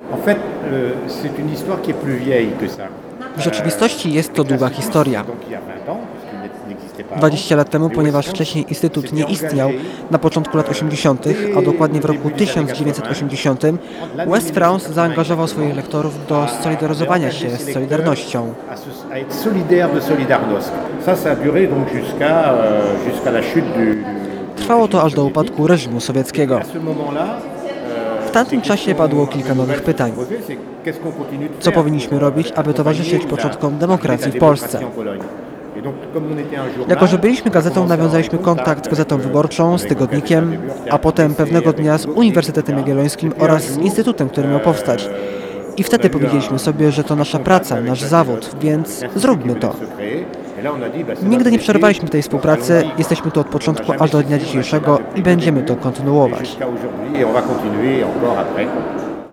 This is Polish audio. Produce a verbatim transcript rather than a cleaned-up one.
W rzeczywistości jest to długa historia. dwadzieścia lat temu, ponieważ wcześniej Instytut nie istniał, na początku lat osiemdziesiątych, a dokładnie w roku tysiąc dziewięćset osiemdziesiątym, West France zaangażował swoich lektorów do solidaryzowania się z Solidarnością. Trwało to aż do upadku reżimu sowieckiego. W tamtym czasie padło kilka nowych pytań. Co powinniśmy robić, aby towarzyszyć początkom demokracji w Polsce? Jako że byliśmy gazetą, nawiązaliśmy kontakt z Gazetą Wyborczą, z Tygodnikiem, a potem pewnego dnia z Uniwersytetem Jagiellońskim oraz z instytutem, który miał powstać. I wtedy powiedzieliśmy sobie, że to nasza praca, nasz zawód, więc zróbmy to. Nigdy nie przerwaliśmy tej współpracy, jesteśmy tu od początku aż do dnia dzisiejszego i będziemy to kontynuować.